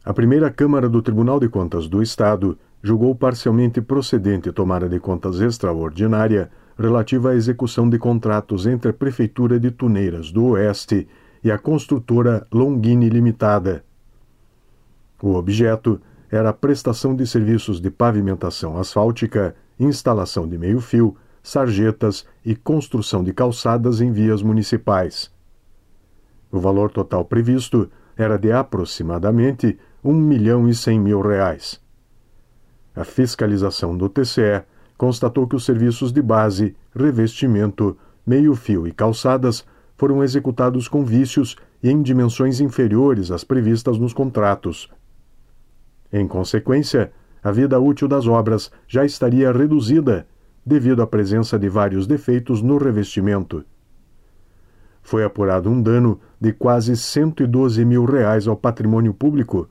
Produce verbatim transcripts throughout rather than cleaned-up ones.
A primeira Câmara do Tribunal de Contas do Estado julgou parcialmente procedente tomada de contas extraordinária relativa à execução de contratos entre a Prefeitura de Tuneiras do Oeste e a construtora Longini Limitada. O objeto era a prestação de serviços de pavimentação asfáltica, instalação de meio-fio, sarjetas e construção de calçadas em vias municipais. O valor total previsto era de aproximadamente um milhão e cem mil reais. A fiscalização do T C E constatou que os serviços de base, revestimento, meio-fio e calçadas foram executados com vícios e em dimensões inferiores às previstas nos contratos. Em consequência, a vida útil das obras já estaria reduzida devido à presença de vários defeitos no revestimento. Foi apurado um dano de quase cento e doze mil reais ao patrimônio público.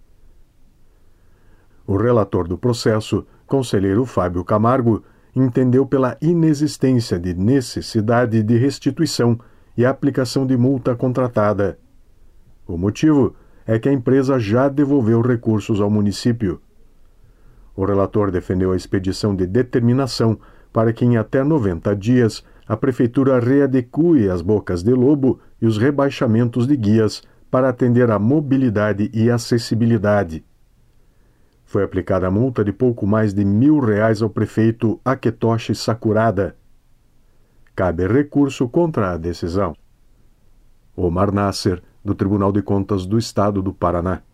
O relator do processo, conselheiro Fábio Camargo, entendeu pela inexistência de necessidade de restituição e aplicação de multa contratada. O motivo é que a empresa já devolveu recursos ao município. O relator defendeu a expedição de determinação para que em até noventa dias a Prefeitura readeque as bocas de lobo e os rebaixamentos de guias para atender à mobilidade e acessibilidade. Foi aplicada a multa de pouco mais de mil reais ao prefeito Aketoshi Sakurada. Cabe recurso contra a decisão. Omar Nasser, do Tribunal de Contas do Estado do Paraná.